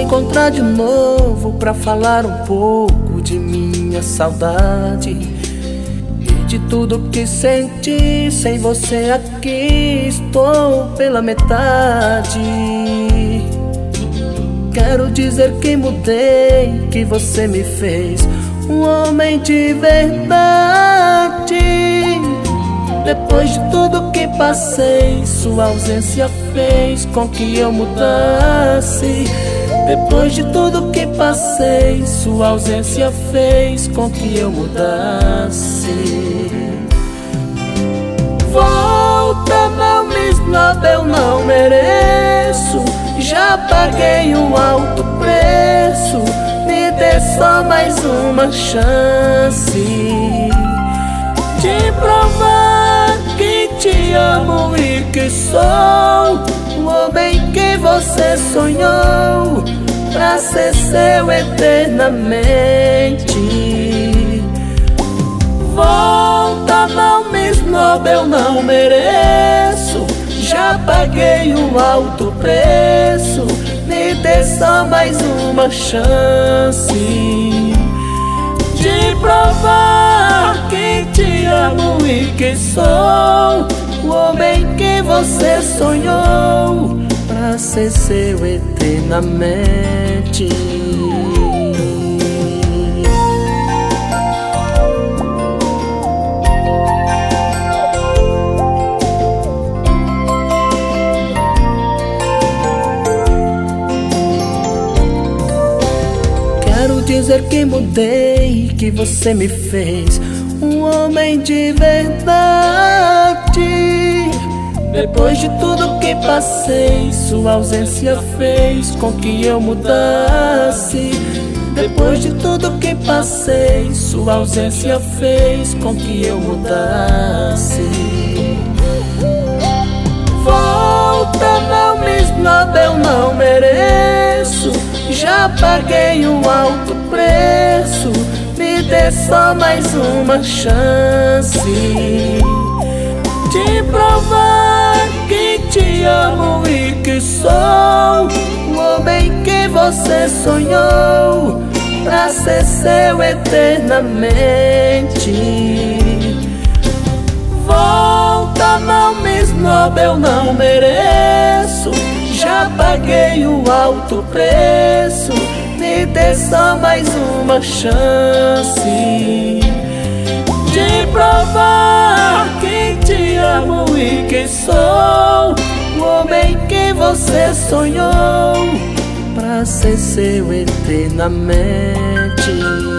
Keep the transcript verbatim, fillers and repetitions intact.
encontrar de novo pra falar um pouco de minha saudade e de tudo que senti sem você aqui. Estou pela metade. Quero dizer que mudei, que você me fez um homem de verdade. Depois de tudo que passei, sua ausência fez com que eu mudasse. Depois de tudo que passei, sua ausência fez com que eu mudasse. Volta, não me esnobe, eu não mereço. Já paguei um alto preço, me dê só mais uma chance de provar que te amo e que sou o homem que você sonhou pra ser seu eternamente. Volta, não me esnobe, eu não mereço. Já paguei um alto preço, me dê só mais uma chance de provar que te amo e que sou o homem que você sonhou pra ser seu eternamente. Quero dizer que mudei, que você me fez um homem de verdade. Depois de tudo que passei, sua ausência fez com que eu mudasse. Depois de tudo que passei, sua ausência fez com que eu mudasse. Volta, não me esnobe, eu não mereço. Já paguei um alto preço, me dê só mais uma chance de provar que te amo e que sou o homem que você sonhou pra ser seu eternamente. Volta, não me esnobe, eu não mereço. Já paguei um alto preço, me dê só mais uma chance de provar que te amo e que sou o homem que você sonhou pra ser seu eternamente.